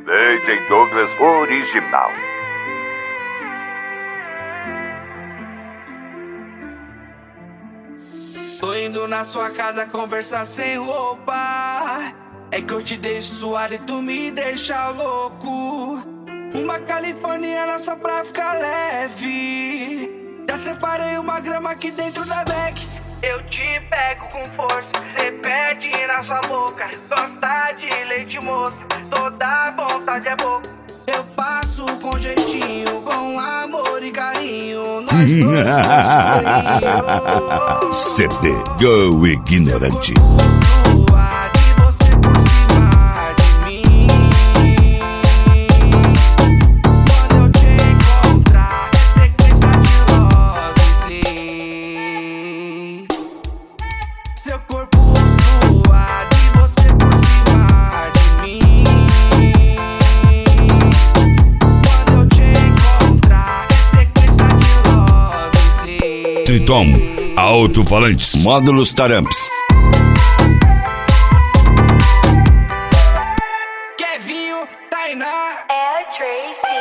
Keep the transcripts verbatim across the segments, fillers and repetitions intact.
D J Douglas Original. Tô indo na sua casa conversar sem roupa. É que eu te deixo suado e tu me deixa louco. Uma californiana só pra ficar leve. Já separei uma grama aqui dentro da bag. Eu te pego com força, cê pede na sua boca. Gosta de leite moça, toda vontade é boca. Eu faço com jeitinho, com amor e carinho. Nós dois C D Go Ignorante. Seu corpo suado e você por cima de mim. Quando eu te encontrar, é sequência de love, sim. Triton, alto-falantes, módulos Taramps. Kevinho, Tainá, É a Tracy.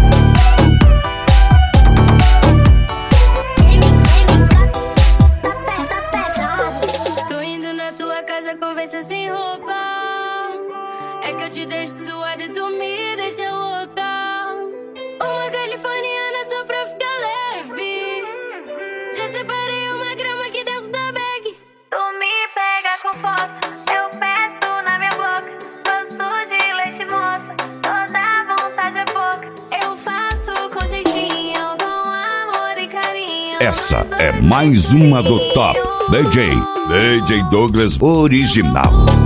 Conversa sem roupa. É que eu te deixo suada e tu me deixa louca. Uma californiana só pra ficar leve. Já separei uma grama aqui dentro da bag. Tu me pega com força, eu peço na minha boca. Gosto de leite moça, toda vontade é pouca. Eu faço com jeitinho, com amor e carinho. Essa é mais uma do Top D J D J Douglas Original.